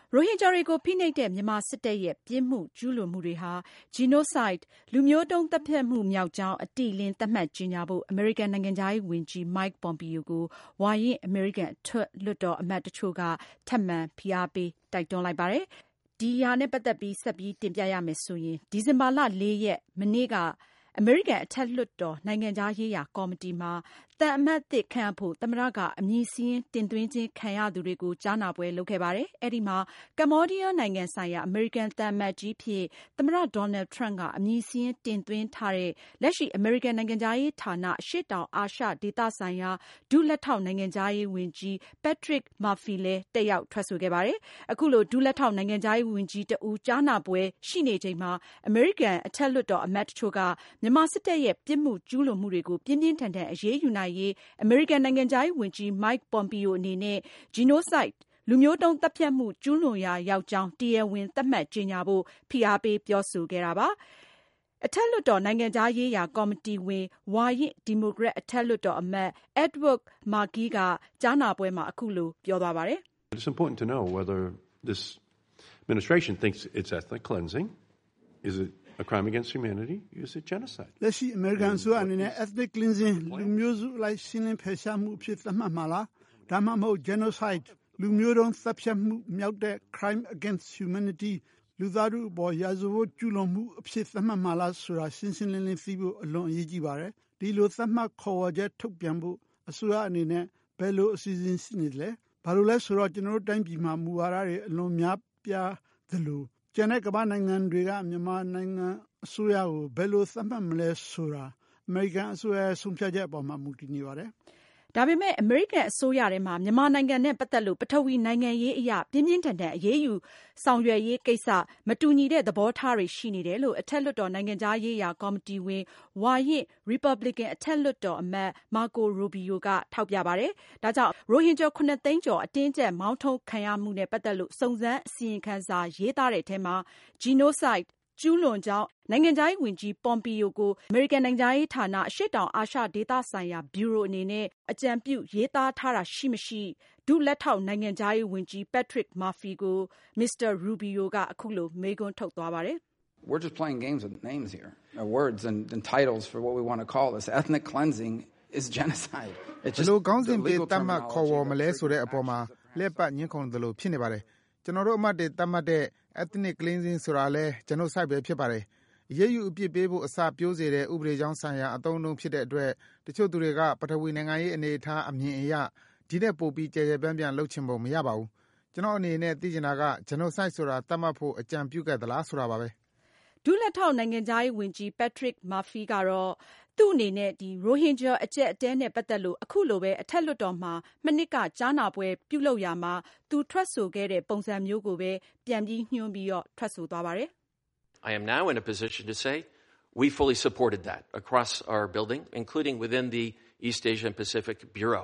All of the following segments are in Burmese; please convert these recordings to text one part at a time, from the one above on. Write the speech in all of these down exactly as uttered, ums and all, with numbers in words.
ရိုဟင်ဂျာတွေကိုဖိနှိပ်တဲ့မြန်မာစစ်တပ်ရဲ့ပြစ်မှုကျူးလွန်မှုတွေဟာ genocide လူမျိုးတုံးသတ်ဖြတ်မှုမြောက်ကြောင်းအတိအလင်းသတ်မှတ်ကြေညာဖို့အမေရိကန်နိုင်ငံခြားရေးဝန်ကြီး Mike Pompeo ကိုဝါရင့်အမေရိကန်အထက်လွှတ်တော်အမတ်တချို့ကထပ်မံဖိအားပေးတိုက်တွန်းလိုက်ပါတယ်။ ဒီဟာနဲ့ပတ်သက်ပြီးဆက်ပြီးတင်ပြရမယ်ဆိုရင်ဒီဇင်ဘာလလေးရက်မနေ့ကအမေရိကန်အထက်လွှတ်တော်နိုင်ငံခြားရေးရာကော်မတီမှာသံအမတ်သစ်ခန့်အပ်ဖို့သမ္မတကအမည်စာရင်းတင်သွင်းခြင်းခံရသူတွေကိုကြားနာပွဲလုပ်ခဲ့ပါတယ်။အဲဒီမှာကမ္ဘောဒီးယားနိုင်ငံဆိုင်ရာအမေရိကန်သံအမတ်ကြီးအဖြစ်သမ္မတ Donald Trump ကအမည်စာရင်းတင်သွင်းထားတဲ့လက်ရှိအမေရိကန်နိုင်ငံခြားရေးဌာနအရှေ့တောင်အာရှဒေသဆိုင်ရာဒုလက်ထောက်နိုင်ငံခြားရေးဝန်ကြီး Patrick Murphy လည်းတက်ရောက်ထွက်ဆိုခဲ့ပါတယ်။အခုလိုဒုလက်ထောက်နိုင်ငံခြားရေးဝန်ကြီးတဦးကြားနာပွဲရှိနေချိန်မှာအမေရိကန်အထက်လွှတ်တော်အမတ်တချို့ကမြန်မာစစ်တပ်ရဲ့ပြစ်မှုကျူးလွန်မှုတွေကိုပြင်းပြင်းထန်ထန်အရေးယူနိုင်ရေးအမေရိကန်နိုင်ငံခြားရေးဝန်ကြီး Mike Pompeo အနေနဲ့ genocide လူမျိုးတုံးသတ်ဖြတ်မှုကျူးလွန်ရာရောက်ကြောင်းတရားဝင်သတ်မှတ်ကြေညာဖို့ဖိအားပေးပြောဆိုခဲ့တာပါ။အထက်လွှတ်တော်နိုင်ငံခြားရေးရာကော်မတီဝင်ဝါရင့်ဒီမိုကရက်အထက်လွှတ်တော်အမတ် Edward Markey ကကြားနာပွဲမှာအခုလိုပြောသွားပါတယ်။ It's important to know whether this administration thinks it's ethnic cleansing. Is it a crime against humanity? Is it genocide? လက်ရှိအမေရိကန်အစိုးရအနေနဲ့ ethnic cleansing လူမျိုးစုအလိုက်ရှင်းလင်းဖယ်ရှားမှုအဖြစ်သတ်မှတ်မှာလားဒါမှမဟုတ် genocide လူမျိုးတုံးသတ်ဖြတ်မှုမြောက်တဲ့ crime against humanity လူသားထုအပေါ်ရာဇဝတ်ကျူးလွန်မှုအဖြစ်သတ်မှတ်မှာလားဆိုတာရှင်းရှင်းလင်းလင်းသိဖို့အလွန်အရေးကြီးပါတယ်။ဒီလိုသတ်မှတ်ခေါ်ဝေါ်ချက်ထုတ်ပြန်ဖို့အစိုးရအနေနဲ့ဘယ်လိုအစီအစဉ်ရှိနေလဲ။ဘာလို့လဲဆိုတော့ကျွန်တော်တို့တိုင်းပြည်မှာမူဝါဒတွေအလွန်များပြားသလိုကျန်တဲ့ကမ္ဘာနိုင်ငံတွေကမြန်မာနိုင်ငံအစိုးရကိုဘယ်လိုသတ်မှတ်မလဲဆိုတာအမေရိကန်အစိုးရဆုံးဖြတ်ချက်အပေါ်မှာမူတည်နေပါတယ်။ဒါပေမဲ့အမေရိကန်အစိုးရထဲမှာမြန်မာနိုင်ငံနဲ့ပတ်သက်လို့ပထဝီနိုင်ငံရေးအရာပြင်းပြင်းထန်ထန်အရေးယူဆောင်ရွက်ရေးကိစ္စမတူညီတဲ့သဘောထားတွေရှိနေတယ်လို့အထက်လွှတ်တော်နိုင်ငံခြားရေးရာကော်မတီဝင်ဝါရင့် Republican အထက်လွှတ်တော်အမတ် Marco Rubio ကထောက်ပြပါတယ်။ဒါကြောင့်ရိုဟင်ဂျာခုနှစ်သိန်းကျော်အတင်းအကျပ်မောင်းထုတ်ခံရမှုနဲ့ပတ်သက်လို့စုံစမ်းအစီရင်ခံစာရေးသားတဲ့အထဲမှာ genocideကျူးလွန်ကြောင်းနိုင်ငံခြားရေးဝန်ကြီး Pompeo ကိုအမေရိကန်နိုင်ငံခြားရေးဌာနအရှေ့တောင်အာရှဒေသဆိုင်ရာဗျူရိုအနေနဲ့အကြံပြုရေးသားထားတာရှိမရှိဒုလက်ထောက်နိုင်ငံခြားရေးဝန်ကြီး Patrick Murphy ကို Mister Rubio ကအခုလိုမေးခွန်းထုတ်သွားပါတယ်။ We're just playing games with names here, uh, words and, and titles for what we want to call this. Ethnic cleansing is genocide. It's just လို့ကောင်းစဉ်ပေးတတ်မှတ်ခေါ်ဝေါ်မလဲဆိုတဲ့အပေါ်မှာလက်ပတ်ညှင်းခုန်သလိုဖြစ်နေပါတယ်။ကျွန်တော်တို့အမတ်တွေတတ်မှတ်တဲ့ ethnic cleansing ဆိုတာလဲ genocide ပဲဖြစ်ပါတယ်။အရေးယူအပြစ်ပေးဖို့အစပြိုးစေတဲ့ဥပဒေကြောင်းဆိုင်ရာအသုံးအနှုန်းဖြစ်တဲ့အတွက်တချို့သူတွေကပထဝီနိုင်ငံရေးအနေအထားအမြင်အရဒီတဲ့ပို့ပြီးကြဲကြဲပန်းပန်းလှုပ်ချင်ဖို့မရပါဘူး။ကျွန်တော်အနေနဲ့သိချင်တာက genocide ဆိုတာတတ်မှတ်ဖို့အကြံပြုခဲ့သလားဆိုတာပါပဲ။ဒုလက်ထောက်နိုင်ငံခြားရေးဝန်ကြီး Patrick Murphy ကတော့သူ့အနေနဲ့ဒီရိုဟင်ဂျာအကျပ်အတဲနဲ့ပတ်သက်လို့အခုလိုပဲအထက်လွှတ်တော်မှာမနှစ်ကကြားနာပွဲပြုလုပ်ရာမှာသူထွက်ဆိုခဲ့တဲ့ပုံစံမျိုးကိုပဲပြန်ပြီးညွှန်းပြီးတော့ထွက်ဆိုသွားပါတယ်။ I am now in a position to say we fully supported that across our building, including within the East Asian Pacific Bureau.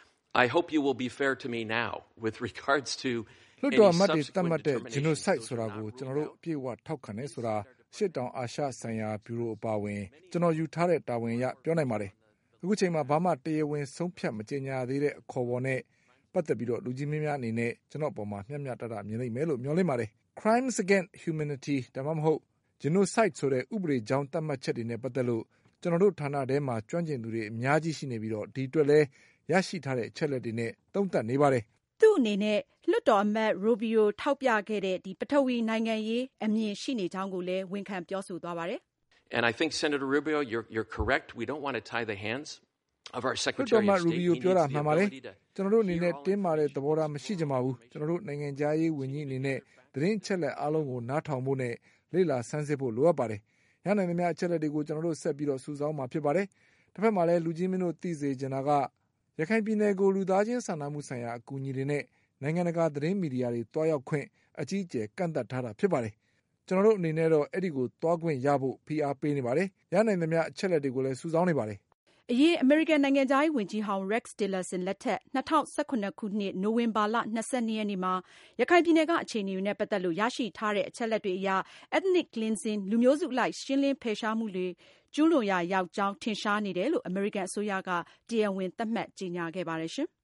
I hope you will be fair to me now with regards to လွှတ်တော်အမတ်တွေတတ်မှတ်တဲ့ genocide ဆိုတာကိုကျွန်တော်တို့အပြည့်အဝထောက်ခံတယ်ဆိုတာရှစ်တောင်အာရှဆိုင်ရာဘျူရိုအပါဝင်ကျွန်တော်ယူထားတဲ့တာဝန်အရပြောနိုင်ပါတယ်။အခုချိန်မှာဘာမှတရားဝင်ဆုံးဖြတ်မကြေညာသေးတဲ့အခေါ်ပေါ်နဲ့ပတ်သက်ပြီးတော့လူကြီးမင်းများအနေနဲ့ကျွန်တော်အပေါ်မှာမျှမျှတတမြင်နိုင်မယ်လို့မျှော်လင့်ပါတယ်။ crimes against humanity ဒါမှမဟုတ် genocide ဆိုတဲ့ဥပဒေကြောင်းသတ်မှတ်ချက်တွေနဲ့ပတ်သက်လို့ကျွန်တော်တို့ဌာနထဲမှာကျွမ်းကျင်သူတွေအများကြီးရှိနေပြီးတော့ဒီအတွက်လည်းရရှိထားတဲ့အချက်လက်တွေနဲ့သုံးသပ်နေပါတယ်။သူ့အနေနဲ့လွှတ်တော်အမတ် Rubio ထောက်ပြခဲ့တဲ့ဒီပထဝီနိုင်ငံရေးအမြင်ရှိနေကြောင်းကိုလည်းဝန်ခံပြောဆိုသွားပါတယ်။ And I think Senator Rubio you're you're correct. We don't want to tie the hands of our Secretary of State. Rubio ပြောတာမှန်ပါတယ်။ကျွန်တော်တို့အနေနဲ့တင်းမာတဲ့သဘောထားမရှိကြပါဘူး။ကျွန်တော်တို့နိုင်ငံသားရေးဝန်ကြီးအနေနဲ့သတင်းချက်လက်အားလုံးကိုနားထောင်ဖို့နဲ့လေ့လာဆန်းစစ်ဖို့လိုအပ်ပါတယ်။ရနိုင်သမျှအချက်လက်တွေကိုကျွန်တော်တို့ဆက်ပြီးတော့စုဆောင်းမှာဖြစ်ပါတယ်။တစ်ဖက်မှာလည်းလူကြီးမင်းတို့သိစေချင်တာကရခိုင်ပြည်နယ်ကိုလူသားချင်းစာနာမှုဆိုင်ရာအကူအညီတွေနဲ့နိုင်ငံတကာသတင်းမီဒီယာတွေတွားရောက်ခွင့်အကြီးအကျယ်ကန့်သတ်ထားတာဖြစ်ပါတယ်။ကျွန်တော်တို့အနေနဲ့တော့အဲ့ဒီကိုတွားခွင့်ရဖို့ဖိအားပေးနေပါတယ်။ရနိုင်သမျှအချက်လက်တွေကိုလည်းစုဆောင်းနေပါတယ်။အရင်အမေရိကန်နိုင်ငံသားဝန်ကြီးဟောင်း Rex Tillerson လက်ထက်၂၀၁၇ခုနှစ်နိုဝင်ဘာလ၂၂ရက်နေ့မှာရခိုင်ပြည်နယ်ကအခြေအနေတွေနဲ့ပတ်သက်လို့ရရှိထားတဲ့အချက်လက်တွေအရ ethnic cleansing လူမျိုးစုအလိုက်ရှင်းလင်းဖယ်ရှားမှုတွေကျူးလွန်ရာရောက်ကြောင်းထင်ရှားနေတယ်လို့အမေရိကန်အစိုးရကတရားဝင်သတ်မှတ်ကြေညာခဲ့ပါတယ်ရှင်။